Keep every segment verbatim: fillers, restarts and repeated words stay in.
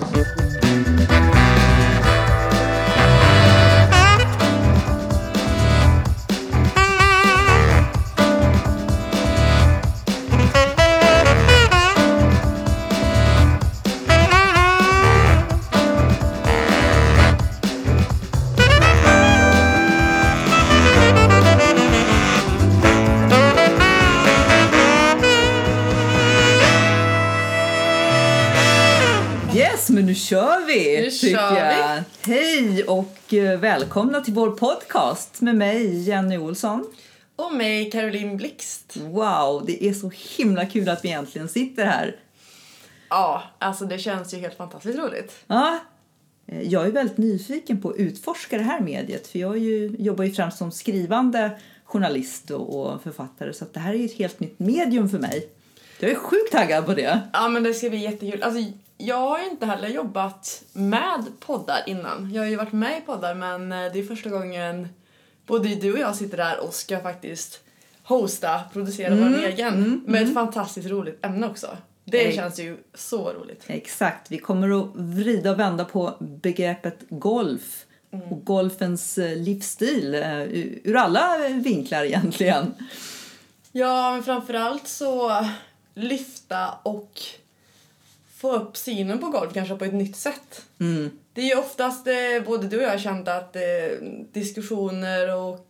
Men nu kör vi, nu tycker kör jag. Vi. Hej och välkomna till vår podcast med mig, Jenny Olsson. Och mig, Caroline Blixt. Wow, det är så himla kul att vi äntligen sitter här. Ja, alltså det känns ju helt fantastiskt roligt. Ja, jag är väldigt nyfiken på att utforska det här mediet. För jag ju, jobbar ju främst som skrivande journalist och författare. Så att det här är ju ett helt nytt medium för mig. Jag är sjukt taggad på det. Ja, men det ska bli jättekul. Alltså, jag har ju inte heller jobbat med poddar innan. Jag har ju varit med i poddar, men det är första gången både du och jag sitter där och ska faktiskt hosta, producera mm, vår egen. Mm, med mm. ett fantastiskt roligt ämne också. Det Ex- känns ju så roligt. Exakt, vi kommer att vrida och vända på begreppet golf. Mm. Och golfens livsstil ur alla vinklar egentligen. Ja, men framförallt så lyfta och få upp synen på golf kanske på ett nytt sätt. Mm. Det är ju oftast eh, både du och jag har känt att eh, diskussioner och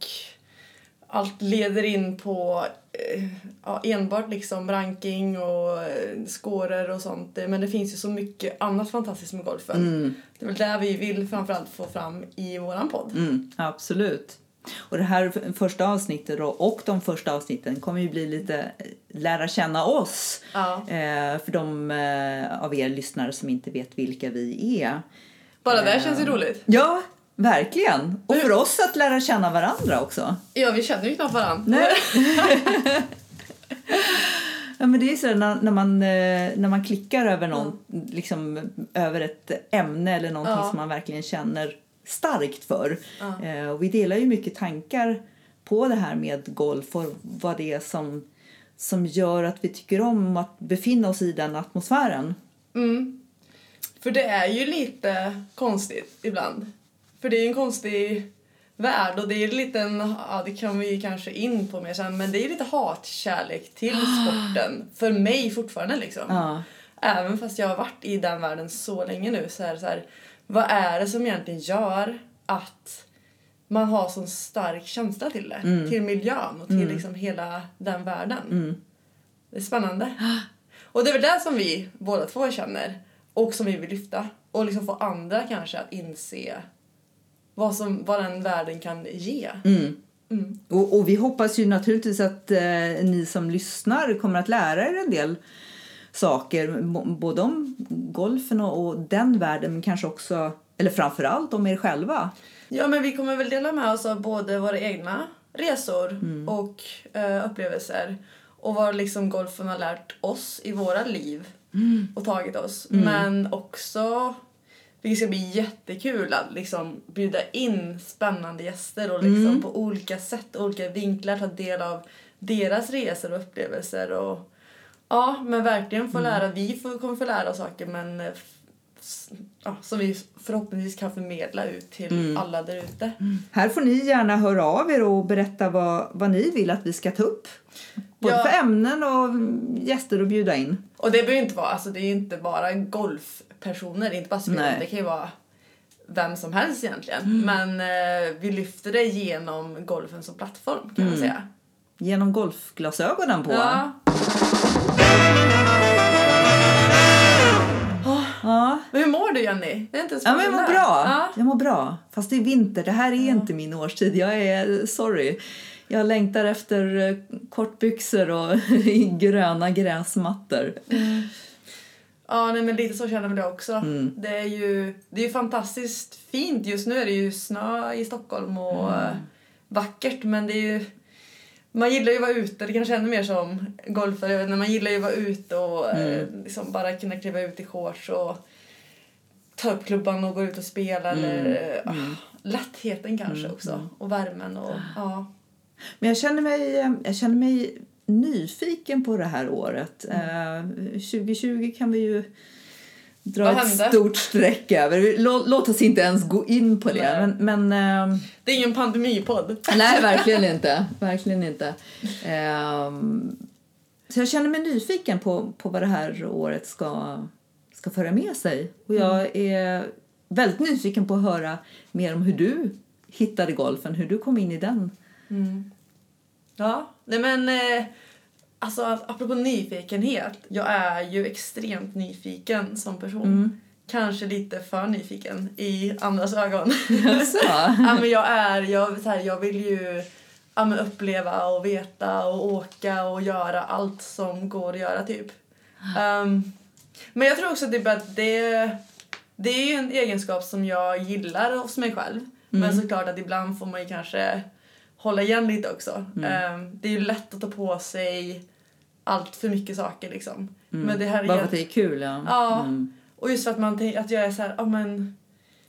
allt leder in på eh, ja, enbart liksom ranking och eh, scorer och sånt. Men det finns ju så mycket annat fantastiskt med golfen. Mm. Det är väl där vi vill framförallt få fram i våran podd. Mm, absolut. Och det här första avsnittet då, och de första avsnitten kommer ju bli lite lära känna oss. Ja. Eh, för de eh, av er lyssnare som inte vet vilka vi är. Bara det eh, känns ju roligt. Ja, verkligen. Och för oss att lära känna varandra också. Ja, vi känner ju knappt varandra. Nej. Ja, men det är så när, när man när man klickar över någon, mm. liksom över ett ämne eller någonting ja. Som man verkligen känner starkt för. Ja. Eh, och vi delar ju mycket tankar på det här med golf och vad det är som, som gör att vi tycker om att befinna oss i den atmosfären. Mm. För det är ju lite konstigt ibland. För det är ju en konstig värld och det är lite en, ja det kan vi kanske in på mer sen, men det är ju lite hatkärlek till sporten. För mig fortfarande liksom. Ja. Även fast jag har varit i den världen så länge nu så är det så här. Vad är det som egentligen gör att man har sån stark känsla till det? Mm. Till miljön och till mm. liksom hela den världen. Mm. Det är spännande. Och det är väl det som vi båda två känner. Och som vi vill lyfta. Och liksom få andra kanske att inse vad, som, vad den världen kan ge. Mm. Mm. Och, och vi hoppas ju naturligtvis att eh, ni som lyssnar kommer att lära er en del saker, både om golfen och, och den världen, men kanske också, eller framförallt om er själva. Ja, men vi kommer väl dela med oss av både våra egna resor mm. och uh, upplevelser och vad liksom golfen har lärt oss i våra liv mm. och tagit oss. Mm. Men också, det ska bli jättekul att liksom bjuda in spännande gäster och liksom mm. på olika sätt, olika vinklar ta del av deras resor och upplevelser och ja, men verkligen få lära. Mm. Vi får, kommer få lära oss saker, men ja, som vi förhoppningsvis kan förmedla ut till mm. alla där ute. Mm. Här får ni gärna höra av er och berätta vad, vad ni vill att vi ska ta upp. Både ja. För ämnen och gäster att bjuda in. Och det behöver inte vara, alltså det är inte bara golfpersoner, det är inte bara spelare, det kan ju vara vem som helst egentligen. Mm. Men eh, vi lyfter det genom golfen som plattform, kan mm. man säga. Genom golfglasögonen på. Ja. Oh. Ja. Men hur mår du, Jenny? Det är inte ja, men jag mår bra. Ja. Jag mår bra. Fast det är vinter. Det här är ja. Inte min årstid. Jag är sorry. Jag längtar efter kortbyxor och gröna gräsmattor. Mm. Ja, nej, men lite så känner jag också. Mm. Det är ju det är ju fantastiskt fint. Just nu är det ju snö i Stockholm och mm. vackert, men det är ju man gillar ju att vara ute, det kanske ännu mer som golfare, när man gillar ju att vara ute och mm. eh, liksom bara kunna kliva ut i shorts och ta upp klubban och gå ut och spela mm. eller mm. Oh, lättheten kanske mm. också och värmen och ja. Men jag känner mig jag känner mig nyfiken på det här året. Mm. Eh, tjugo tjugo kan vi ju dra ett hände? Stort streck över. Låt, låt oss inte ens gå in på det. Men, men, ähm, det är ingen pandemipodd. Nej, verkligen inte. Verkligen inte. Ähm, så jag känner mig nyfiken på, på vad det här året ska, ska föra med sig. Och jag mm. är väldigt nyfiken på att höra mer om hur du hittade golfen. Hur du kom in i den. Mm. Ja, nej men... Eh... Alltså, apropå nyfikenhet. Jag är ju extremt nyfiken som person. Mm. Kanske lite för nyfiken i andras ögon. Jaså? Ja, men jag är, jag, så här, jag vill ju ja, men uppleva och veta och åka och göra allt som går att göra typ. Um, men jag tror också typ att det, det är ju en egenskap som jag gillar hos mig själv. Mm. Men såklart att ibland får man ju kanske... hålla igen lite också. Mm. Um, det är ju lätt att ta på sig allt för mycket saker liksom. Mm. Men det här är bara för att det är kul, ja. Ja. Mm. Och just för att man tänker att jag är så här, ja men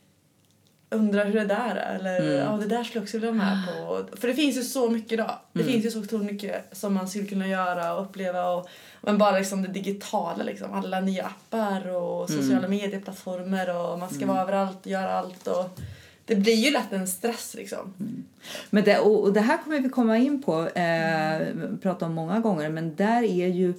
undrar hur det där är eller mm. ja det där skulle jag också vilja vara med på. För det finns ju så mycket idag. Det mm. finns ju så otroligt mycket som man skulle kunna göra och uppleva och men bara liksom det digitala liksom, alla nya appar och sociala mm. medieplattformar och man ska mm. vara överallt och göra allt och det blir ju lätt en stress liksom. Mm. Men det, och, och det här kommer vi komma in på eh, prata om många gånger, men där är ju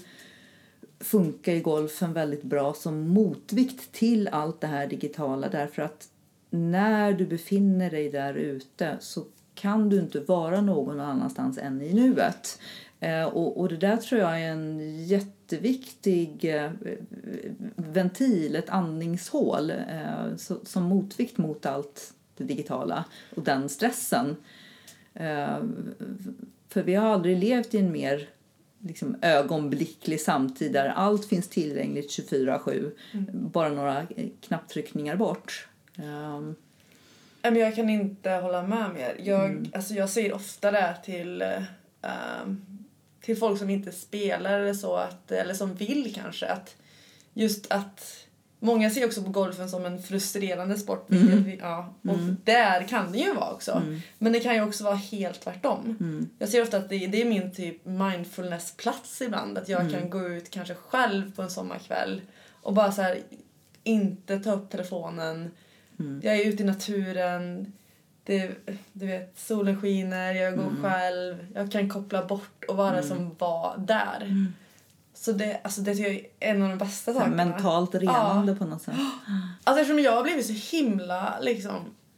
funkar ju golfen väldigt bra som motvikt till allt det här digitala, därför att när du befinner dig där ute så kan du inte vara någon annanstans än i nuet. Eh, och, och det där tror jag är en jätteviktig eh, ventil, ett andningshål eh, så, som motvikt mot allt det digitala och den stressen. Eh, för vi har aldrig levt i en mer liksom, ögonblicklig samtid där allt finns tillgängligt tjugofyra sju. Mm. Bara några knapptryckningar bort. Um. Men jag kan inte hålla med mer. Jag, mm. alltså jag säger ofta det till, um, till folk som inte spelar eller så. Att, eller som vill kanske. Att just att många ser också på golfen som en frustrerande sport. Mm. Vi, ja, och mm. där kan det ju vara också. Mm. Men det kan ju också vara helt tvärtom. Mm. Jag ser ofta att det, det är min typ mindfulness-plats ibland. Att jag mm. kan gå ut kanske själv på en sommarkväll. Och bara så här, inte ta upp telefonen. Mm. Jag är ute i naturen. Det, du vet, solen skiner. Jag går mm. själv. Jag kan koppla bort och vara mm. som var där. Mm. Så det, alltså det är en av de bästa sakerna. Mentalt renande ja. På något sätt. Alltså eftersom jag har blivit så himla liksom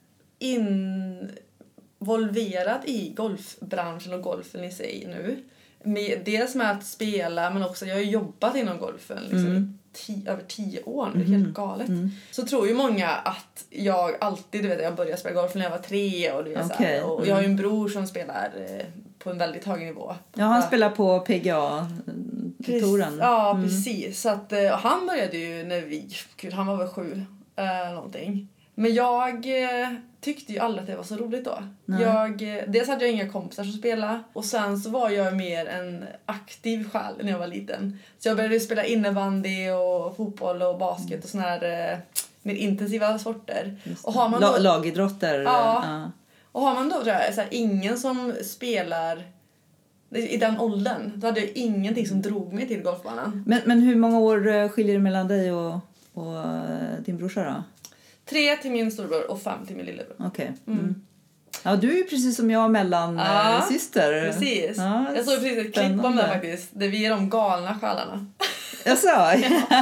involverad i golfbranschen och golfen i sig nu. Med, dels med att spela men också jag har jobbat inom golfen liksom, mm. tio, över tio år nu. Mm. Helt galet. Mm. Så tror ju många att jag alltid, du vet, jag började spela golf när jag var tre och, du vet, okay. så här, och mm. jag har ju en bror som spelar eh, på en väldigt hög nivå. Ja, han spelar på P G A touren. Ja, mm. precis. Så att eh, han började ju när vi, gud, han var väl sju eh, någonting. Men jag eh, tyckte ju aldrig att det var så roligt då. Nej. Jag, dels hade jag inga kompisar som spelade. Och sen så var jag mer en aktiv själ när jag var liten. Så jag började spela innebandy och fotboll och basket mm. och såna här eh, mer intensiva sporter. Och har man då, La- lagidrotter. Ja. ja. Och har man då tror jag, så här, ingen som spelar i den åldern, då hade jag ingenting som drog mig till golfbanan. Men, men hur många år skiljer det mellan dig och, och din brorsa då? Tre till min storbror och fem till min lillebror. Okej. Okay. Mm. Mm. Ja, du är ju precis som jag mellan ja, äh, syster. Precis. Ja, jag såg precis ett klipp om det faktiskt. Där vi är de galna själarna. Jag sa.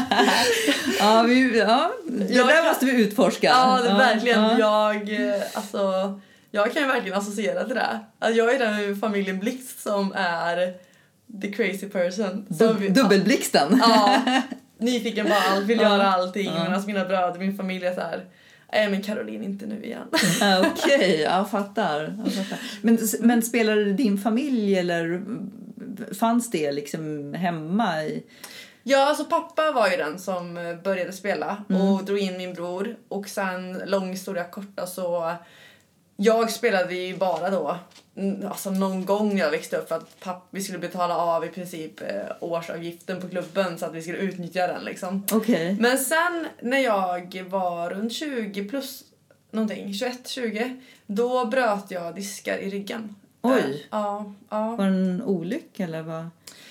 ja, vi, ja, det jag där kan... måste vi utforska. Ja, det är verkligen. Ja. Jag, alltså, jag kan ju verkligen associera till det. Alltså, jag är den familjen Blixt som är the crazy person. Du, dubbelblixten. Ja. Nyfiken på allt, vill göra allting. Ja. Men alltså mina bröder, min familj är så här. Nej, men Caroline inte nu igen. Okej, okay, jag fattar. Jag fattar. Men, men spelade din familj eller fanns det liksom hemma i... Ja, alltså pappa var ju den som började spela och mm. drog in min bror. Och sen, lång historia korta, så... Jag spelade ju bara då, alltså någon gång jag växte upp för att papp, vi skulle betala av i princip eh, årsavgiften på klubben så att vi skulle utnyttja den liksom. Okay. Men sen när jag var runt tjugo plus någonting, tjugoett tjugo, då bröt jag diskar i ryggen. Oj. Äh, ja, ja. Var det en olycka eller vad?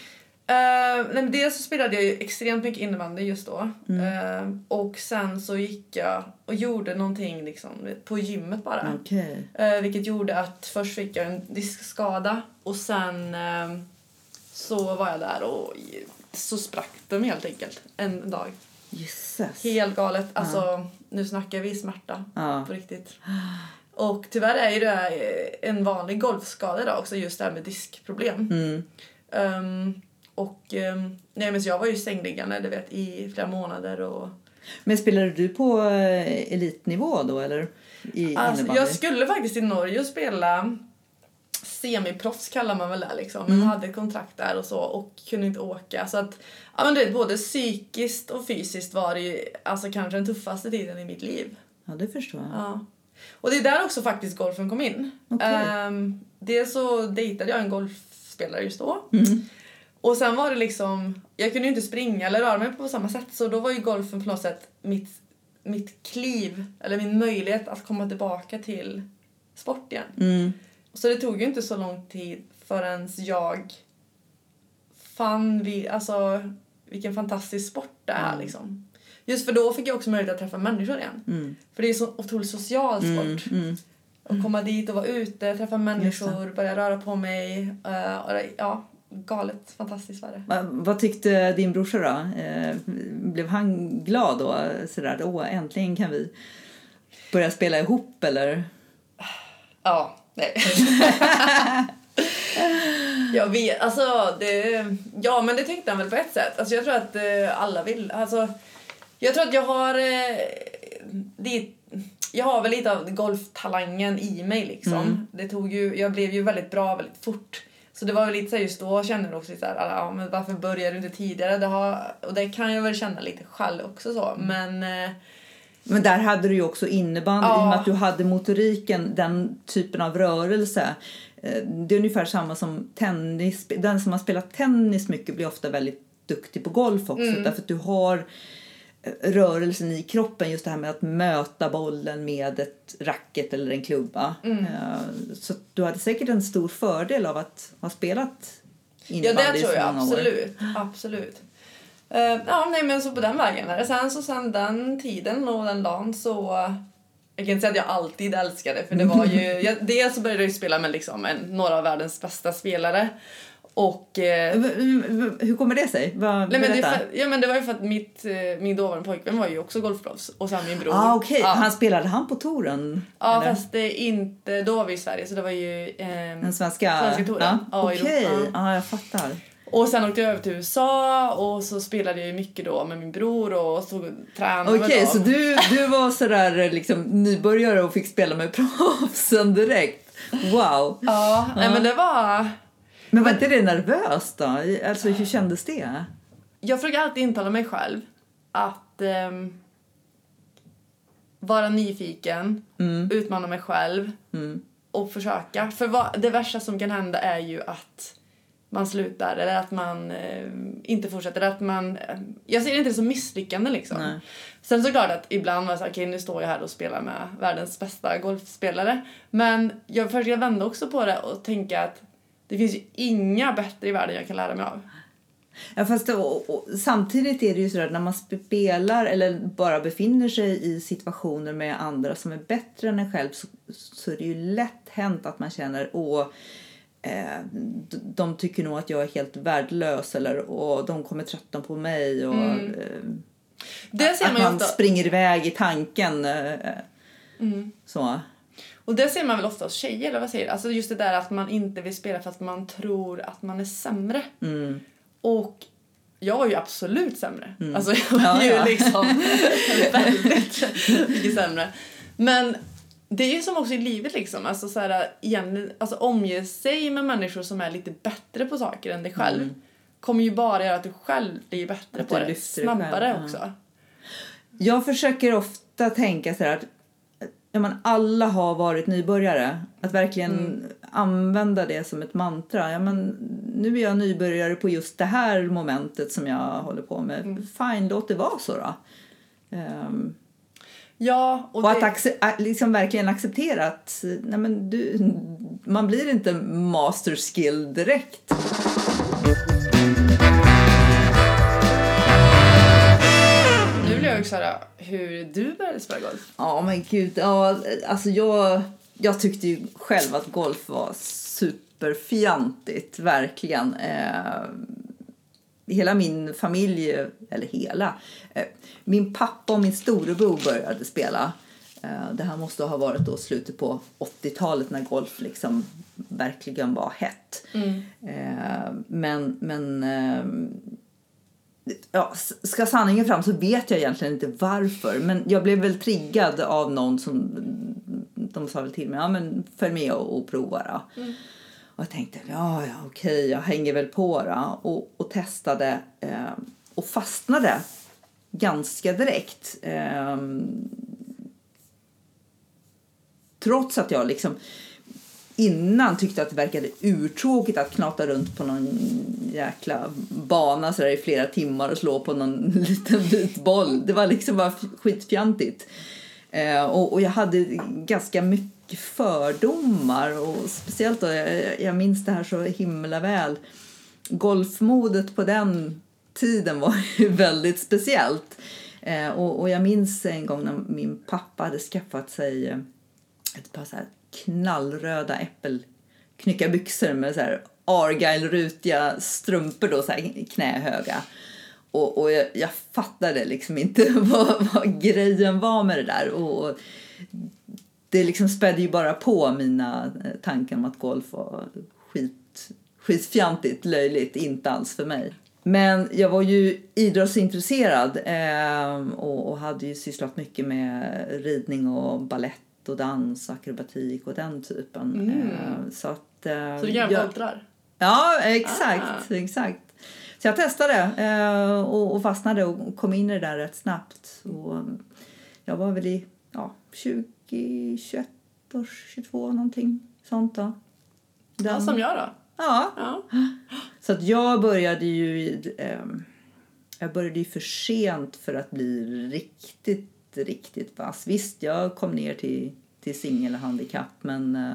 Uh, nej, men dels så spelade jag ju extremt mycket innebandy just då. Mm. Uh, och sen så gick jag och gjorde någonting liksom, på gymmet bara. Okay. Uh, vilket gjorde att först fick jag en diskskada. Och sen uh, så var jag där och så sprack de helt enkelt en dag. Jesus. Helt galet. Alltså, uh. nu snackar vi smärta uh. på riktigt. Och tyvärr är ju det en vanlig golfskada idag också, just det här med diskproblem. Mm. Um, Och um, nej, men så jag var ju sängliggande, du vet, i flera månader. Och... Men spelade du på uh, elitnivå då, eller? I alltså, jag skulle faktiskt i Norge spela semiproffs, kallar man väl det liksom. Men mm. hade ett kontrakt där och så och kunde inte åka. Så att, ja, men du vet, både psykiskt och fysiskt var det ju alltså, kanske den tuffaste tiden i mitt liv. Ja, det förstår jag. Ja. Och det är där också faktiskt golfen kom in. Okay. Um, dels så dejtade jag en golfspelare just då. Mm. Och sen var det liksom, jag kunde ju inte springa eller röra mig på samma sätt. Så då var ju golfen på något sätt mitt, mitt kliv, eller min möjlighet att komma tillbaka till sport igen. Mm. Så det tog ju inte så lång tid förrän jag fann vi, alltså, vilken fantastisk sport det är. Mm. Liksom. Just för då fick jag också möjlighet att träffa människor igen. Mm. För det är så otroligt social sport. Mm. Mm. Att komma dit och vara ute, träffa människor, börja röra på mig. Uh, och det, ja, galet, fantastiskt var det. Va, vad tyckte din brorsa då? Eh, blev han glad då? Sådär, åh, äntligen kan vi börja spela ihop, eller? Ja, nej. Jag vet, alltså, det, ja, men det tyckte han väl på ett sätt. Alltså, jag tror att eh, alla vill, alltså, jag tror att jag har, eh, det, jag har väl lite av golftalangen i mig, liksom. Mm. Det tog ju, jag blev ju väldigt bra väldigt fort. Så det var väl lite så här, just då kände jag också lite så här, ja, men varför började du inte tidigare? Det har, och det kan jag väl känna lite själv också så, men... Eh, men där hade du ju också innebandy, ja. I och med att du hade motoriken, den typen av rörelse. Det är ungefär samma som tennis. Den som har spelat tennis mycket blir ofta väldigt duktig på golf också. Mm. Därför att du har rörelsen i kroppen, just det här med att möta bollen med ett racket eller en klubba. Mm. Så du hade säkert en stor fördel av att ha spelat innebandy. Ja, det tror jag absolut. Absolut. Uh, ja, nej, men så på den vägen. Sen så sen den tiden och den dagen så... Jag kan inte säga att jag alltid älskade, för det var ju... Jag, dels så började jag spela med liksom en, några av världens bästa spelare. Och... Eh, hur kommer det sig? Vad, nej, men det, för, ja, men det var ju för att mitt, min dåvarande pojkvän var ju också golfproffs. Och sen min bror. Ah, okej. Okay. Ja. Han spelade han på touren? Ja, eller? Fast det inte... Då var vi i Sverige, så det var ju... Eh, den svenska... svenska touren. Ja, okej. Okay. Ja. ja, jag fattar. Och sen åkte jag över till U S A och så spelade jag mycket då med min bror och så tränade. Okej, okay, så du, du var sådär liksom nybörjare och fick spela med proffsen direkt. Wow. Ja, ja. Nej, men det var... Men var inte det nervöst då? Alltså, hur kändes det? Jag försöker alltid intala mig själv att um, vara nyfiken, mm. utmana mig själv mm. och försöka. För vad, det värsta som kan hända är ju att man slutar eller att man eh, inte fortsätter, att man eh, jag ser det inte som misslyckande liksom. Nej. Sen så klart att ibland var det så okej, okay, nu står jag här och spelar med världens bästa golfspelare, men jag försöker vända också på det och tänka att det finns ju inga bättre i världen jag kan lära mig av. Ja, fast det, och, och, samtidigt är det ju så att när man spelar eller bara befinner sig i situationer med andra som är bättre än en själv, så, så är det ju lätt hänt att man känner åh, Eh, de tycker nog att jag är helt värdelös eller och de kommer tröttna på mig och mm. eh, det ser att man, man ofta... springer iväg i tanken eh, mm. så. Och det ser man väl ofta hos tjejer, eller vad säger du? Alltså just det där att man inte vill spela för att man tror att man är sämre. Mm. Och jag var ju absolut sämre. Mm. Alltså jag var ja, ju ja. liksom väldigt mycket sämre. Men det är ju som också i livet liksom, alltså så här, igen, alltså omge sig med människor som är lite bättre på saker än dig själv. Mm. Kommer ju bara göra att du själv blir bättre att på det, snabbare själv, också. Ja. Jag försöker ofta tänka så här att ja, men alla har varit nybörjare, att verkligen mm. använda det som ett mantra. Ja, men nu är jag nybörjare på just det här momentet som jag håller på med. Mm. Fine, låt det vara så då. Um, Ja, och, och det... att acce- liksom verkligen acceptera att nej men du, man blir inte master skill direkt. jag också höra hur du började spela golf. Ja, men gud. Ja, alltså jag, jag tyckte ju själv att golf var superfjantigt, verkligen. Eh, hela min familj, eller hela, eh, min pappa och min storebror började spela. Eh, det här måste ha varit då slutet på åttiotalet när golf liksom verkligen var hett. Mm. Eh, men men eh, ja, ska sanningen fram så vet jag egentligen inte varför. Men jag blev väl triggad av någon som de sa väl till mig, ja men följ med och, och prova då. Mm. Och jag tänkte, ja, ja okej, jag hänger väl på då. Och, och testade eh, och fastnade ganska direkt. Eh, trots att jag liksom innan tyckte att det verkade urtråkigt att knata runt på någon jäkla bana så där i flera timmar och slå på någon liten vit boll. Det var liksom bara skitfjantigt. Eh, och, och jag hade ganska mycket fördomar och speciellt då, jag, jag minns det här så himla väl. Golfmodet på den tiden var ju väldigt speciellt. Eh, och, och jag minns en gång när min pappa hade skaffat sig ett par så här knallröda äppelknyckarbyxor med så här Argyle-rutiga strumpor då, så här knähöga. Och, och jag, jag fattade liksom inte vad, vad grejen var med det där. Och, och det liksom spädde ju bara på mina tankar om att golf var skit, skitfjantigt, löjligt, inte alls för mig. Men jag var ju idrottsintresserad eh, och, och hade ju sysslat mycket med ridning och ballett och dans, akrobatik och den typen. Mm. Så att eh, så du gärna voltrar? Ja, exakt, ah. exakt. Så jag testade eh, och, och fastnade och kom in i det där rätt snabbt. Och jag var väl i ja, tjugo, tjugoett, tjugotvå någonting sånt då. Den, ja, som jag då. Ja. ja. Så att jag började ju eh, jag började ju för sent för att bli riktigt riktigt vass. Visst, jag kom ner till, till singelhandikapp, men uh,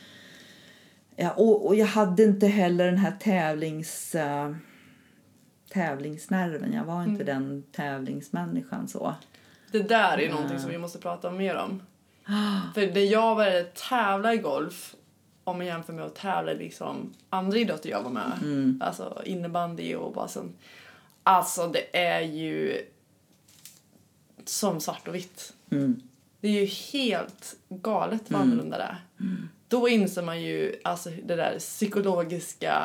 ja, och, och jag hade inte heller den här tävlings uh, tävlingsnerven. Jag var inte mm. den tävlingsmänniskan så. Det där är ju uh. någonting som vi måste prata mer om. För när jag började tävla i golf, om man jämför med att tävla liksom andra idrotter jag var med, mm. alltså innebandy och bara sånt. Alltså det är ju som svart och vitt. Mm. Det är ju helt galet vad mm. annorlunda det är. Mm. Då inser man ju alltså det där psykologiska,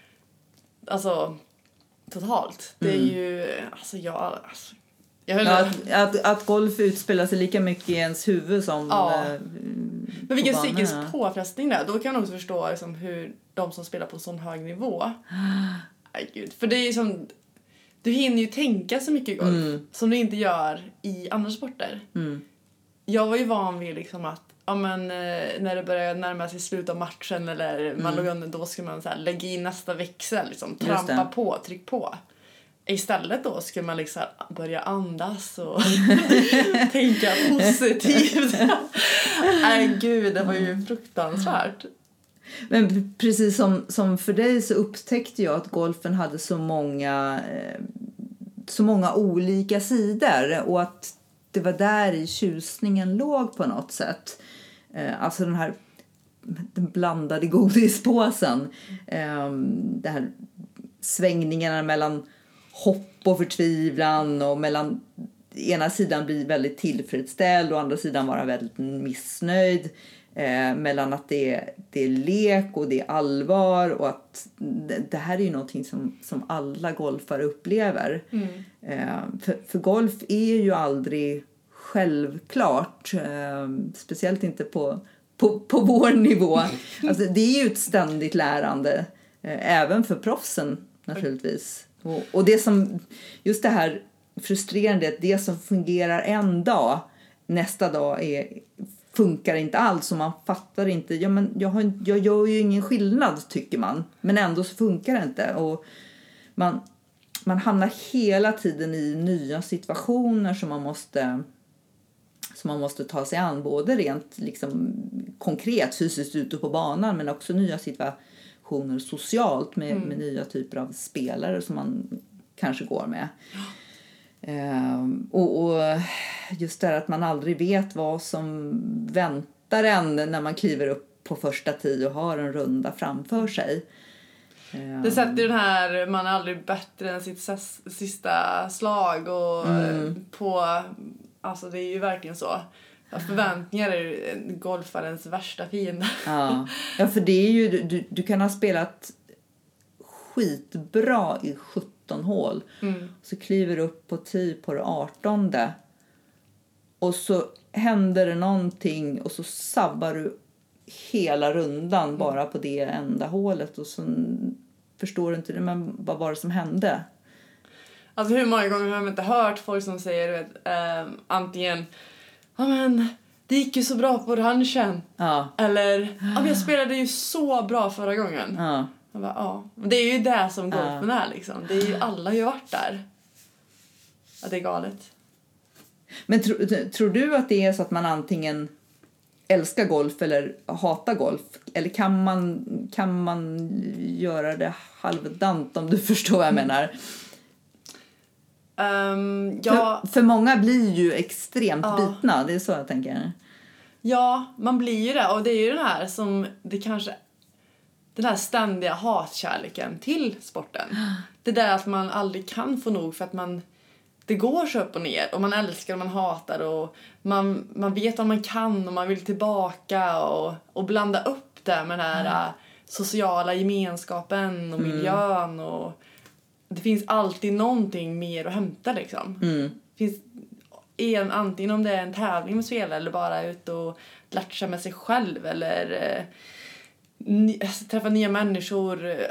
alltså totalt. Det är mm. ju, alltså jag, alltså, jag höll... ja, att, att, att golf utspelar sig lika mycket i ens huvud som ja. eh, Men vilken psykisk påfrestning det är. Då kan man också förstå liksom, hur de som spelar på sån hög nivå. Ay, gud. För det är ju som... Du hinner ju tänka så mycket golf mm. som du inte gör i andra sporter. Mm. Jag var ju van vid liksom att ja, men, när det började närma sig slut av matchen eller mm. man låg under, då skulle man så här, lägga in nästa växel. Liksom, trampa på, tryck på. Istället då skulle man liksom börja andas och tänka positivt. Nej gud, det var ju fruktansvärt. Men precis som, som för dig så upptäckte jag att golfen hade så många, eh, så många olika sidor. Och att det var där i tjusningen låg på något sätt. Eh, alltså den här den blandade godispåsen. Eh, det här svängningarna mellan hopp och förtvivlan. Och mellan ena sidan bli väldigt tillfredsställd och andra sidan vara väldigt missnöjd. Eh, mellan att det är, det är lek och det är allvar och att det, det här är ju någonting som, som alla golfare upplever. Mm. Eh, för, för golf är ju aldrig självklart, eh, speciellt inte på, på, på vår nivå. Alltså, det är ju ett ständigt lärande, eh, även för proffsen naturligtvis. Och, och det som, just det här frustrerande, att det som fungerar en dag, nästa dag är... funkar inte alls och man fattar inte. Ja, men jag, har, jag gör ju ingen skillnad tycker man. Men ändå så funkar det inte. Och man, man hamnar hela tiden i nya situationer som man måste, som man måste ta sig an. Både rent liksom, konkret fysiskt ute på banan men också nya situationer socialt med, mm. med nya typer av spelare som man kanske går med. Eh, och, och just det här att man aldrig vet vad som väntar en när man kliver upp på första tee och har en runda framför sig. Eh, det sätter den här, man är aldrig bättre än sitt ses, sista slag och mm. på, alltså det är ju verkligen så. Förväntningar är ju golfarens värsta fiende. Ja. Ja, för det är ju, du, du kan ha spelat skitbra i sjutton hål. Mm. Så kliver du upp på tee på det artonde. Och så händer det någonting och så sabbar du hela rundan mm. bara på det enda hålet. Och så förstår du inte det, men vad var det som hände? Alltså hur många gånger har jag inte hört folk som säger, vet, eh, antingen ja men det gick ju så bra på orangen. Ja. Eller ja men jag spelade ju så bra förra gången. Ja. Jag bara, ja. Det är ju det som golfen ja. är liksom. Det är ju, alla har ju varit där. Ja, det är galet. Men tro, tror du att det är så att man antingen älskar golf eller hatar golf? Eller kan man, kan man göra det halvdant, om du förstår vad jag menar? Um, ja. för, för många blir ju extremt ja. bitna, det är så jag tänker. Ja, man blir ju det. Och det är ju den här som det kanske, den här ständiga hatkärleken till sporten. Det där att man aldrig kan få nog för att man, det går så upp och ner. Och man älskar och man hatar och man, man vet vad man kan och man vill tillbaka och, och blanda upp det med den här mm. sociala gemenskapen och mm. miljön och det finns alltid någonting mer att hämta liksom. Mm. Det finns en, antingen om det är en tävling med spel eller bara ut och lära med sig själv eller eh, ny, träffa nya människor, eh,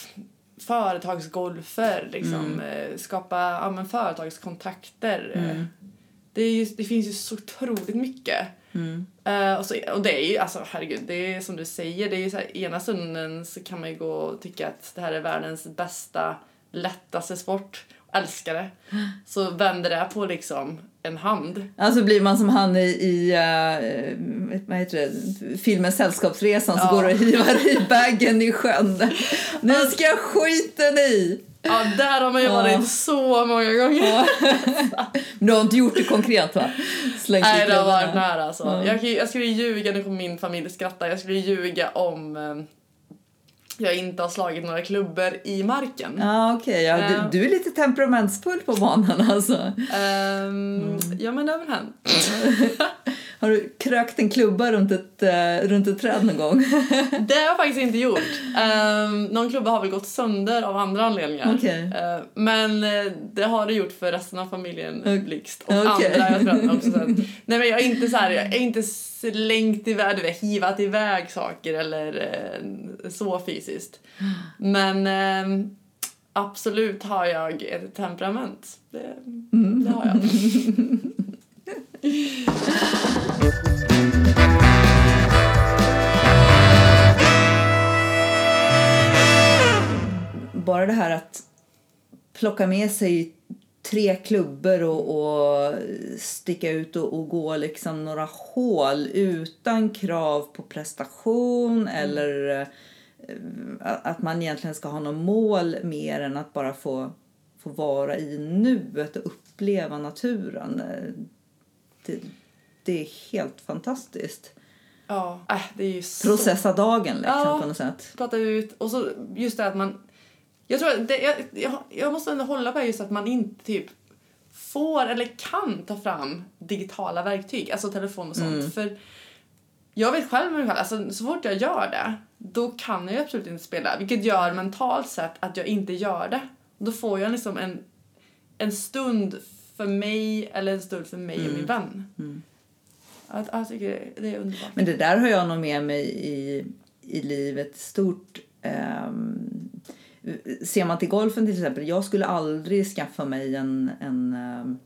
företagsgolfer liksom, mm. eh, skapa ja, men, företagskontakter. Mm. Det, är ju, det finns ju så otroligt mycket. Mm. Uh, och, så, och det är ju, alltså herregud, det är som du säger, det är ju så här, ena stunden så kan man ju gå och tycka att det här är världens bästa, lättaste sport, älskar det. Så vänder det på liksom en hand. Alltså blir man som han i, i uh, vad heter det, filmen Sällskapsresan, ja. Så går och hivar i baggen i sjön. Nu ska jag skiten i! Ja, där har man ju varit ja. så många gånger. Ja. Du har inte gjort det konkret, va? Slängt Nej, det har varit nära alltså. Ja. Jag, jag skulle ljuga, nu kommer min familj skratta. Jag skulle ljuga om eh, jag inte har slagit några klubbor i marken. Ja, okej. Okay. Ja, uh, du, du är lite temperamentsfull på banan alltså. Um, mm. Ja, men det har väl hänt. Har du krökt en klubba runt ett, uh, runt ett träd någon gång? Det har jag faktiskt inte gjort. Um, någon klubba har väl gått sönder av andra anledningar. Okay. Uh, men uh, det har det gjort för resten av familjen uh, Blixt. Och okay. andra jag tror också. Så att, nej, men jag är inte så här, jag är inte slängt iväg, du vet, hivat iväg saker eller uh, så fysiskt. Men uh, absolut har jag ett temperament. Det, mm. det har jag. Bara det här att plocka med sig tre klubbor och, och sticka ut och, och gå liksom några hål utan krav på prestation mm. eller uh, att man egentligen ska ha något mål mer än att bara få, få vara i nuet och uppleva naturen. Det, det är helt fantastiskt. Ja, äh, det är ju så... Processa dagen liksom, ja, på något sätt. Prata ut. Och så just det att man... Jag tror att det, jag, jag, jag måste ändå hålla på just att man inte typ får eller kan ta fram digitala verktyg. Alltså telefon och sånt. Mm. För jag vet själv med mig själv. Alltså, så fort jag gör det, då kan jag absolut inte spela. Vilket gör mentalt sett att jag inte gör det. Då får jag liksom en, en stund för mig eller en stund för mig mm. och min vän. Mm. Jag, jag tycker det, det är underbart. Men det där har jag nog med mig i, i livet stort. Um, ser man till golfen till exempel. Jag skulle aldrig skaffa mig en... en um,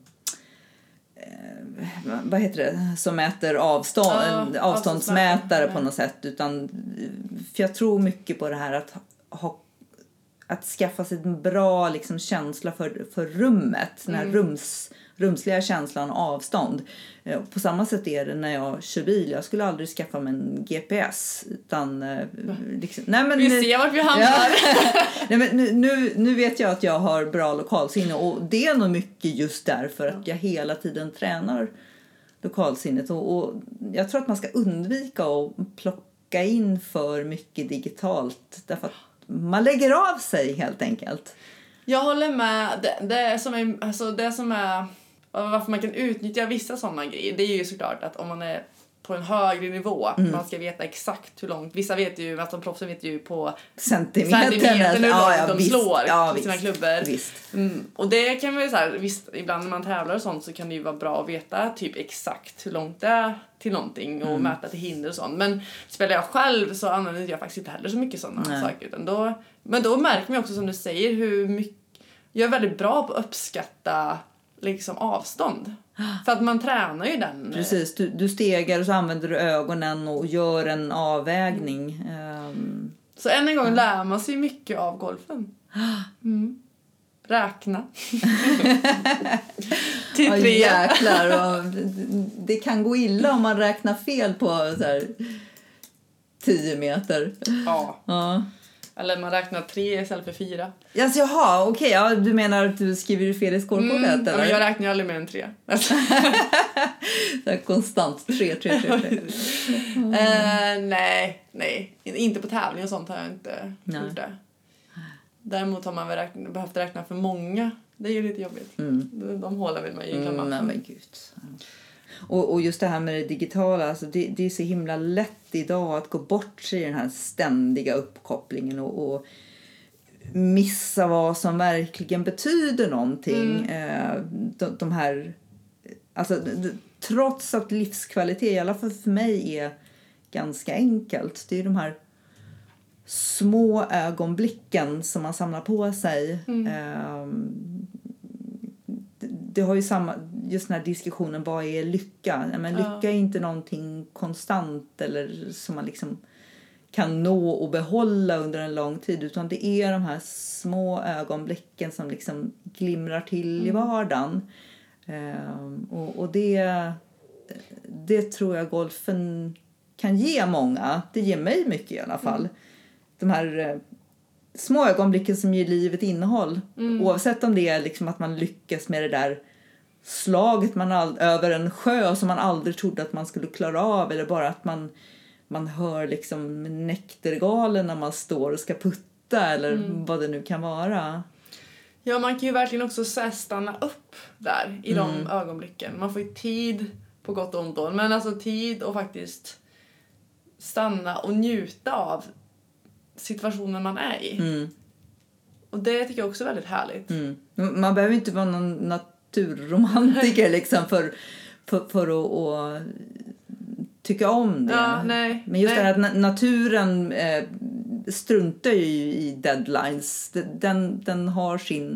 uh, vad heter det? Som mäter avstånd, ja, en avståndsmätare på något sätt. Utan, för jag tror mycket på det här att ha att skaffa sig en bra liksom, känsla för, för rummet. Den här mm. rums, rumsliga känslan och avstånd. På samma sätt är det när jag kör bil. Jag skulle aldrig skaffa mig en G P S. Utan, liksom, nej men, vi ser vart vi hamnar. Ja. nej men, nu, nu, nu vet jag att jag har bra lokalsinne. Och det är nog mycket just därför att jag hela tiden tränar lokalsinnet. Och, och jag tror att man ska undvika att plocka in för mycket digitalt. Därför att man lägger av sig helt enkelt. Jag håller med. Det, det, som är, alltså det som är... Varför man kan utnyttja vissa sådana grejer, det är ju såklart att om man är på en högre nivå, mm. man ska veta exakt hur långt. Vissa vet ju, att de proffsen vet ju på centimeter, centimeter hur ja, långt ja, de visst, slår ja, i sina visst, klubbor. Visst. Mm, och det kan man ju så här, visst, ibland när man tävlar och sånt så kan det ju vara bra att veta typ exakt hur långt det är till någonting och mm. mäta till hinder och sånt. Men spelar jag själv så använder jag faktiskt inte heller så mycket sådana saker. Utan då, men då märker man också som du säger hur mycket, jag är väldigt bra på att uppskatta liksom avstånd. För att man tränar ju den. Precis, du, du stegar och så använder du ögonen och gör en avvägning. Um, så än en gång ja. lär man sig mycket av golfen. Mm. Räkna. Till tre. Oh, jäklar. Och det kan gå illa om man räknar fel på så här tio meter. Ja. Ja. Eller man räknar tre istället för fyra. Yes, jaha, okej. Okay, ja, du menar att du skriver fel i skålkortet, mm, eller? Ja, men jag räknar ju aldrig mer än tre. Det är konstant. Tre, tre, tre, tre. Mm. Uh, nej, nej. Inte på tävling och sånt har jag inte nej. gjort det. Däremot har man väl räkna, behövt räkna för många. Det är ju lite jobbigt. Mm. De, de håller väl mig i klammer. Mm, men gud. Och, och just det här med det digitala, alltså det, det är så himla lätt idag att gå bort sig i den här ständiga uppkopplingen och, och missa vad som verkligen betyder någonting. Mm. De, de här, alltså, trots att livskvalitet, i alla fall för mig, är ganska enkelt. Det är de här små ögonblicken som man samlar på sig. Mm. Det har ju samma, just den här diskussionen, vad är lycka? Men lycka ja. är inte någonting konstant eller som man liksom kan nå och behålla under en lång tid, utan det är de här små ögonblicken som liksom glimrar till mm. i vardagen. Um, och, och det, det tror jag golfen kan ge många. Det ger mig mycket i alla fall. Mm. De här små ögonblicken som ger livet innehåll. Mm. Oavsett om det är liksom att man lyckas med det där slaget man all, över en sjö som man aldrig trodde att man skulle klara av. Eller bara att man, man hör liksom näktergalen när man står och ska putta. Eller mm. vad det nu kan vara. Ja, man kan ju verkligen också stanna upp där i mm. de ögonblicken. Man får ju tid på gott och ont. Men alltså tid och faktiskt stanna och njuta av situationen man är i. Mm. Och det tycker jag också är väldigt härligt. Mm. Man behöver inte vara någon naturromantiker liksom för, för, för att, att tycka om det. Ja, nej, Men just nej. det här att naturen eh, struntar ju i deadlines. Den, den har sin,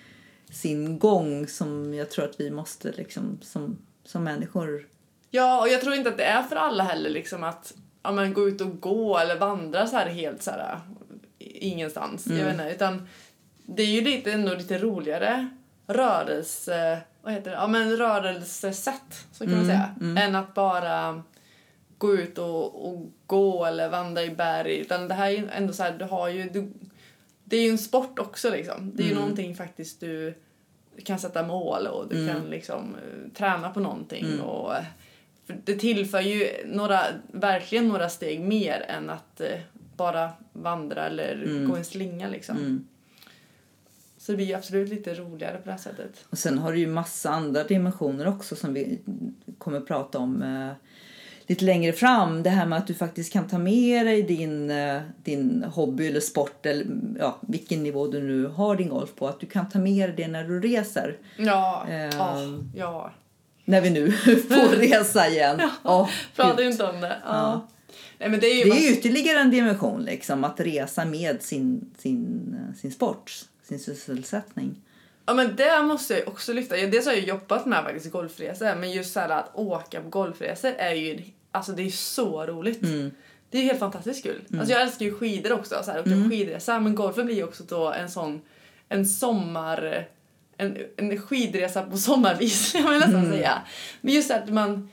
sin gång som jag tror att vi måste liksom, som, som människor. Ja, och jag tror inte att det är för alla heller liksom att ja, men gå ut och gå eller vandra så här helt så här ingenstans. Mm. Jag vet inte, utan det är ju lite ändå lite roligare rörelse, vad heter det? Ja, men rörelsesätt, så kan mm. man säga, mm. än att bara gå ut och, och gå eller vandra i berg, utan det här är ju ändå så här, du har ju du, det är ju en sport också liksom. Det är ju mm. någonting faktiskt du kan sätta mål och du mm. kan liksom uh, träna på någonting mm. och för det tillför ju några, verkligen några steg mer än att eh, bara vandra eller mm. gå en slinga liksom. Mm. Så det blir ju absolut lite roligare på det här sättet. Och sen har du ju massa andra dimensioner också som vi kommer prata om eh, lite längre fram. Det här med att du faktiskt kan ta med dig din, eh, din hobby eller sport eller ja, vilken nivå du nu har din golf på. Att du kan ta med dig det när du reser. Ja, eh, oh, ja. När vi nu får resa igen. Ja, oh, prata inte om det. Ja. Ja. Nej, men det är ju det bara... är ytterligare en dimension liksom, att resa med sin, sin, sin sport, sin sysselsättning. Ja, men det måste jag också lyfta. Dels har jag jobbat med faktiskt golfresor, men just så här att åka på golfresor är ju, alltså det är så roligt. Mm. det är helt fantastiskt kul. Mm. Alltså jag älskar ju skidor också. Så här, och mm. skidresa. Men golfen blir ju också då en sån... En sommar... En, en skidresa på sommarvis. Jag vill nästan mm. säga. Men just att man...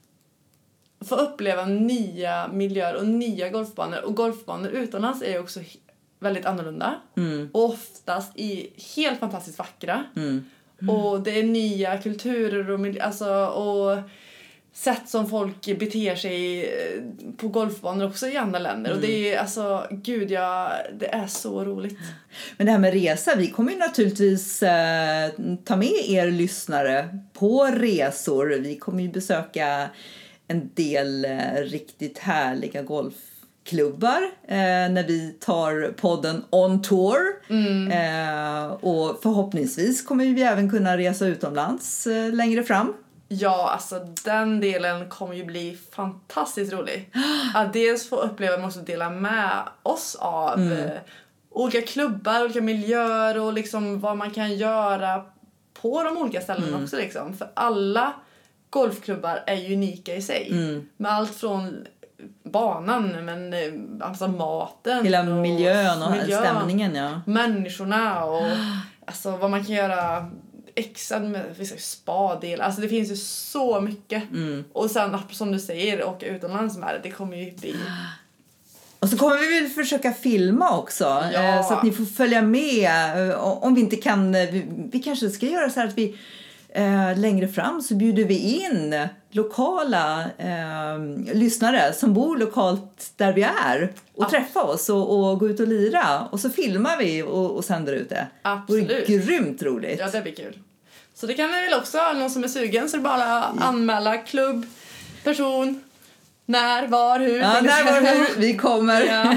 får uppleva nya miljöer och nya golfbanor. Och golfbanor utomlands är ju också väldigt annorlunda. Mm. Och oftast i helt fantastiskt vackra. Mm. Mm. Och det är nya kulturer och, miljö, alltså, och sätt som folk beter sig på golfbanor också i andra länder. Mm. Och det är alltså, gud ja, det är så roligt. Men det här med resa, vi kommer ju naturligtvis eh, ta med er lyssnare på resor. Vi kommer ju besöka en del eh, riktigt härliga golfklubbar eh, när vi tar podden on tour. Mm. Eh, och förhoppningsvis kommer vi även kunna resa utomlands eh, längre fram. Ja, alltså den delen kommer ju bli fantastiskt rolig. Att dels få uppleva, men också dela med oss av mm. eh, olika klubbar, olika miljöer och liksom vad man kan göra på de olika ställena mm. också liksom. För alla golfklubbar är ju unika i sig. Mm. Med allt från banan, men alltså maten. Hela och miljön och miljön, stämningen, ja. Människorna och alltså vad man kan göra extra med spa-del. Alltså det finns ju så mycket. Mm. Och sen som du säger, åka utomlands med det, det kommer ju bli... Och så kommer vi väl försöka filma också. Ja. Så att ni får följa med. Om vi inte kan... Vi, vi kanske ska göra så här att vi... Eh, längre fram så bjuder vi in lokala eh, lyssnare som bor lokalt där vi är och ja. träffa oss och, och gå ut och lira. Och så filmar vi och, och sänder ut det. Absolut. Det är grymt roligt. Ja, det blir kul. Så det kan vi väl också, någon som är sugen, så det bara ja. anmäla klubb, person, när, var, hur. Ja, när, var, hur vi kommer. Ja.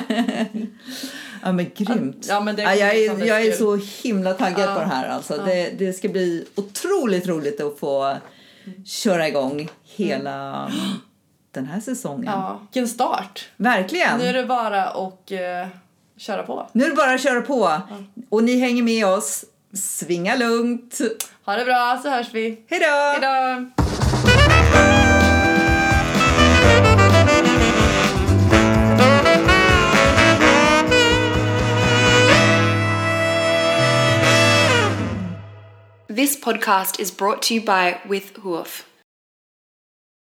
Ja, men grymt. Ja, men det ja, jag, är, jag är så himla taggad ja. på det här. Alltså. Ja. Det, det ska bli otroligt roligt att få köra igång hela mm. den här säsongen. Ja, vilken start. Verkligen. Nu är det bara att uh, köra på. Nu är det bara att köra på. Ja. Och ni hänger med oss. Svinga lugnt. Ha det bra, så hörs vi. Hej då! Hej då! This podcast is brought to you by With Hoof.